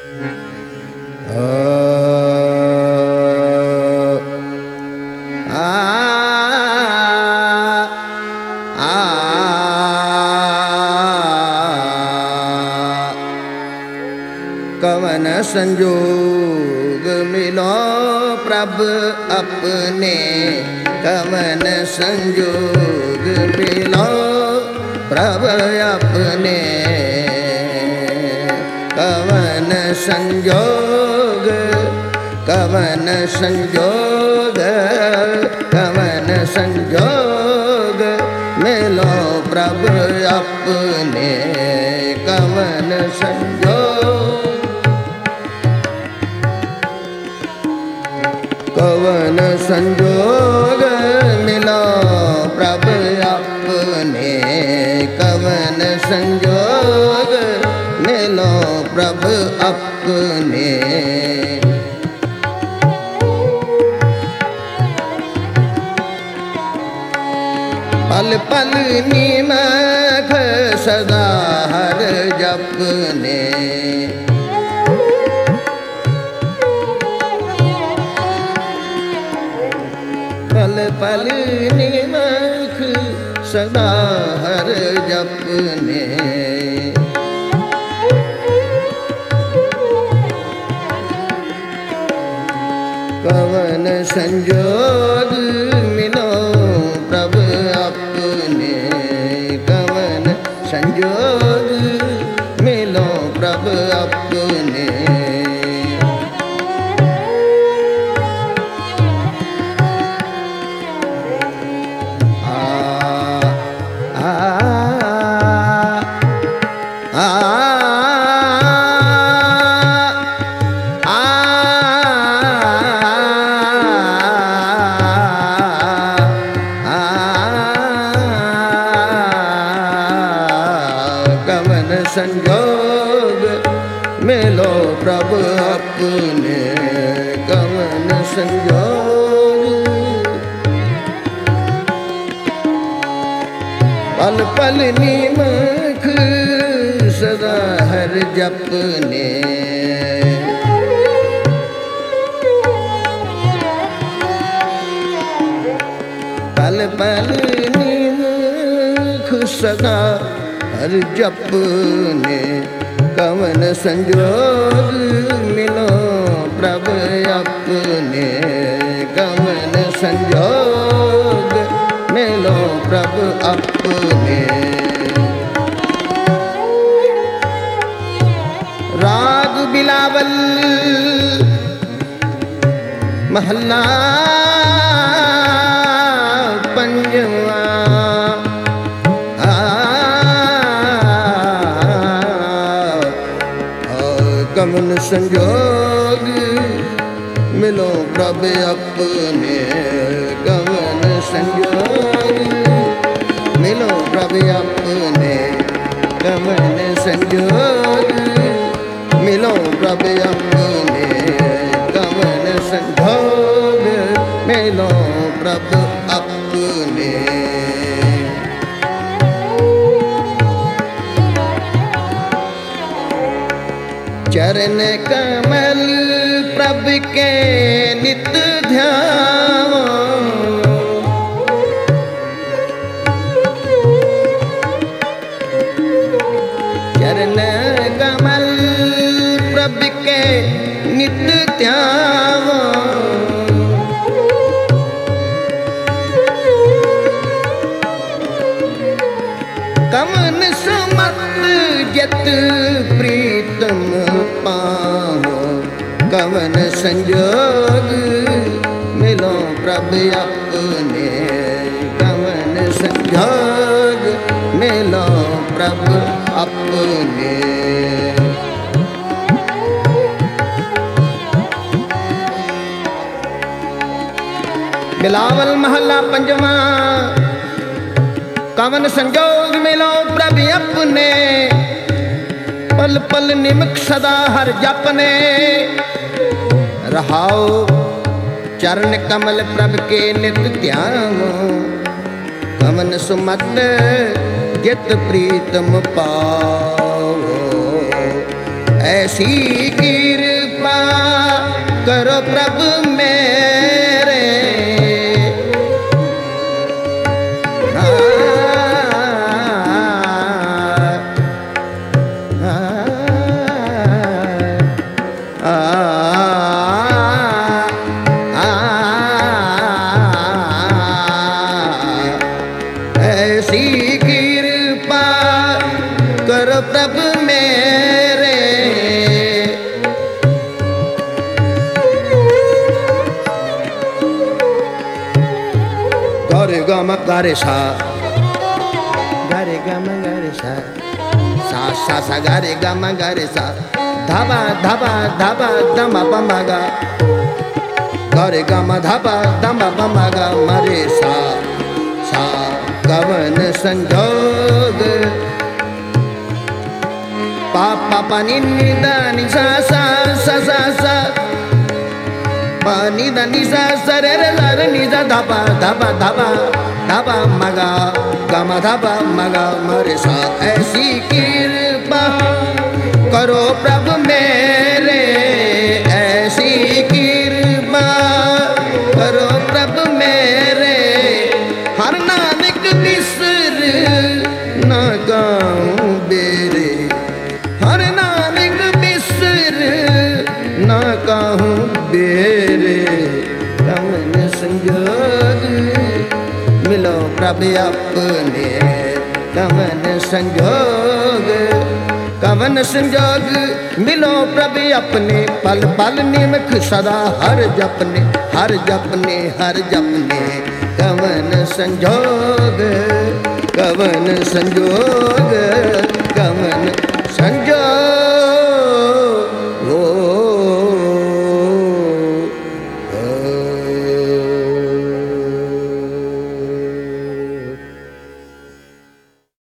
कवन संजोग मिलो प्रभु अपने, कवन संजोग मिलो प्रभु अपने, कवन संजोग, कवन संजोग, कवन संजोग मिलो प्रभु अपने, कवन संजोग, कवन संजोग मिलो प्रभु अपने, कवन संजोग मिलो प्रभु अपने। पल पल निमख सदा हर जपने, पल पल निमख सदा हर जपने, कवन संजोग मिलो प्रभु अपने, कवन संजोग मिलो प्रभु अपने। संजोग मिलो प्रभु अपने, कवन संजोग, पल पल निमख सदा हर जपने, पल पल निमख सदा हर जपने, कवन संजोग मिलो प्रभु अपने, कवन संजोग मिलो प्रभु अपने। राग बिलावल महला पंजवा, कवन संजोग मिलो प्रभु अपने, कवन संजोग मिलो प्रभु अपने, कवन संजोग मिलो प्रभु अपने, कवन संजोग मिलो प्रभु अपने। चरण कमल प्रभु के नित ध्यान, चरण कमल प्रभु के नित ध्यान, कवन समत जत प्रीतम पाओ, कवन संजोग मिलो प्रभु अपने, कवन संजोग मिलो प्रभु अपने। बिलावल महला पंजवा, कवन संजोग मिलो प्रभु अपने, पल पल निमक सदा हर जपने, रहाओ चरण कमल प्रभु के नित ध्यान, कवन सुमत जित प्रीतम पाओ, ऐसी की करो प्रभु मेरे। ऐसी कृपा करो प्रभु मेरे। गरे गम गरे सा गरे गम गरे सा सा सा सा गरे गम गरे सा धाबा धाबा धाबा दमा बमगा गरे गम धाबा दमा बमगा मरे सा सा कवन संजोग पापा पानी निदा निसा सा सा सा सा पानी दा निसा सरे रे रे निसा धाबा धाबा धाबा धाबा मगा गमा धाबा मगा मरे सा। ऐसी कृपा करो प्रभु मेरे। ऐसी कृपा करो प्रभु मेरे। हर नानक बिसर न गाऊं बेरे। हर नानक बिसर न कहूँ बेरे। कवन संजोग मिलो प्रभु अपने। कवन संजोग कवन संजोग मिलो प्रभु अपने। पल पल निमख सदा हर जपने हर जपने हर जपने। कवन संजोग कवन संजोग।